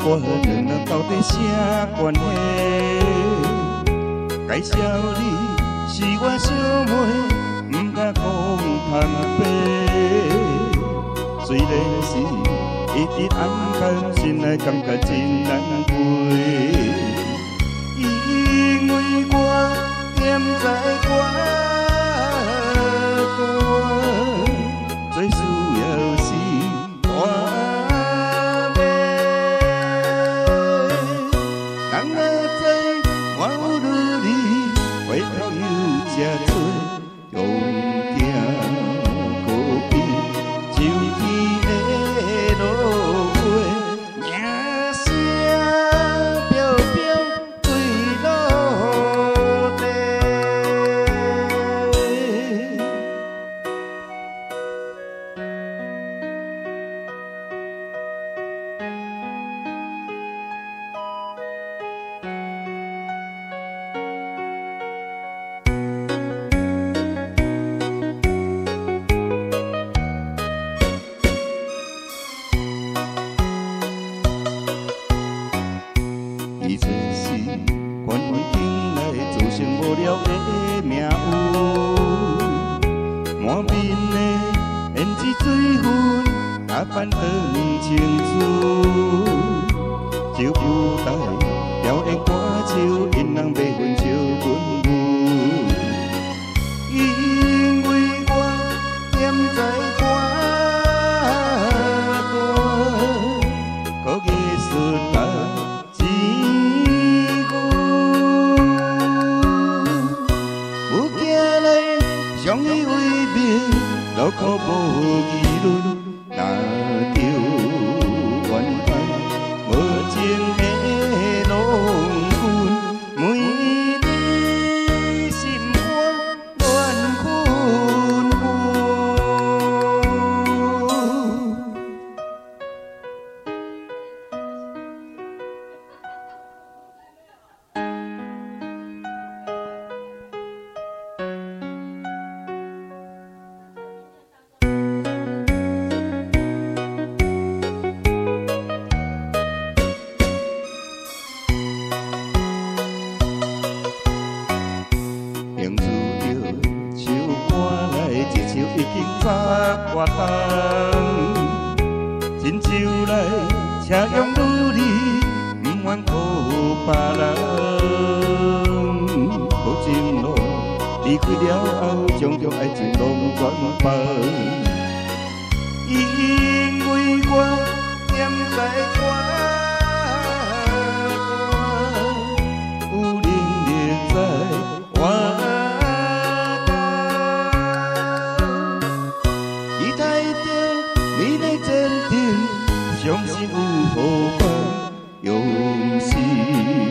我两人到底啥关系？介绍你是我小妹，不敢讲坦白。虽然是一直暗淡，心内感觉真难过，因为我踮在我大，最需要是我妹。人若知我有努力，回头又吃多，用行可比就天的路花，名声飘飘对落地。伊做是关关紧来造成无聊的命运，满面的胭脂水分，打扮长青春，酒不带表演歌手，因人袂分笑阮阮，因为我踮在我大，靠艺术把钱相依为命，劳苦无议论，若着怨叹，无情的浪费，每日心肝乱纷纷。用出着唱歌来，一首已经早挂冬。亲像来车用努力，不愿靠别人。无情路离开了后，将着爱情拢全放。因为我踮在我大，有能力在我大，期待着你的坚定，相信有好报，用心。